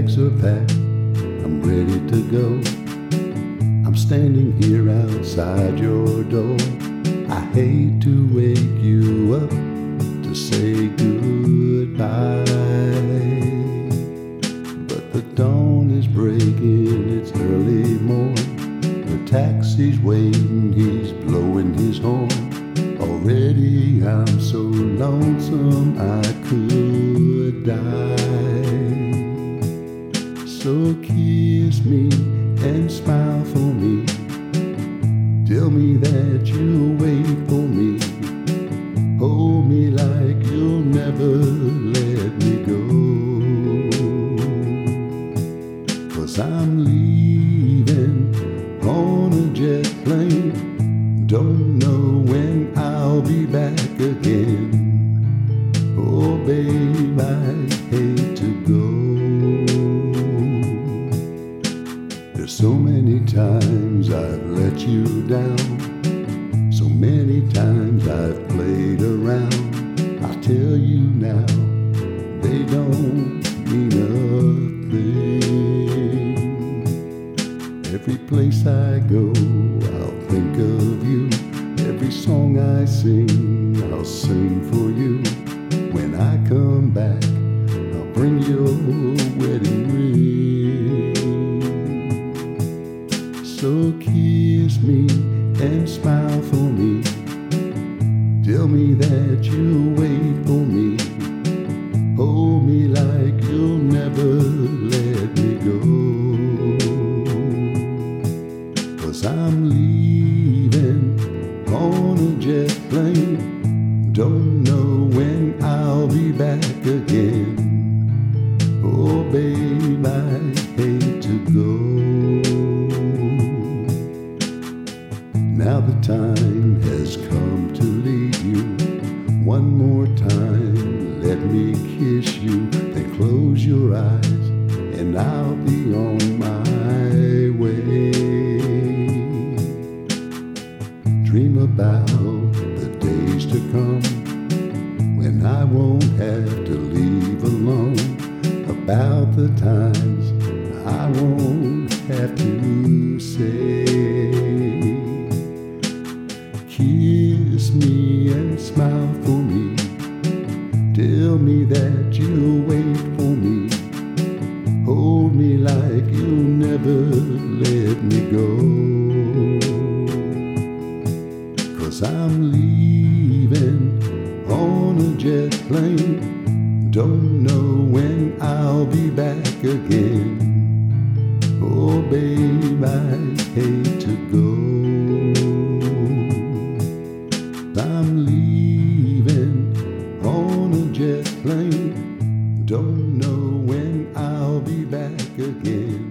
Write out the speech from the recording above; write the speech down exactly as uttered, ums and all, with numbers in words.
bags are packed, I'm ready to go. I'm standing here outside your door. I hate to wake you up to say goodbye, but the dawn is breaking, it's early morn. The taxi's waiting, he's blowing his horn. Already I'm so lonesome I could die. So kiss me and smile for me. Tell me that you'll wait for me. Hold me like you'll never let me go. 'Cause I'm leaving on a jet plane. Don't know when I'll be back again. Oh babe, I hate to go. There's so many times I've let you down, so many times I've played around. I'll tell you now, they don't mean a thing. Every place I go, I'll think of you. Every song I sing, I'll sing for you. When I come back, I'll bring your wedding ring. So kiss me and smile for me. Tell me that you'll wait for me. Hold me like you'll never let me go. 'Cause I'm leaving on a jet plane. Don't know when I'll be back again. Oh babe, I hate to go. Now the time has come to leave you. One more time, let me kiss you. Then close your eyes and I'll be on my way. Dream about the days to come when I won't have to leave alone. About the times I won't have to say. Kiss me and smile for me. Tell me that you'll wait for me. Hold me like you'll never let me go. 'Cause I'm leaving on a jet plane. Don't know when I'll be back again. Oh babe, I hate to go. I'm leaving on a jet plane. Don't know when I'll be back again.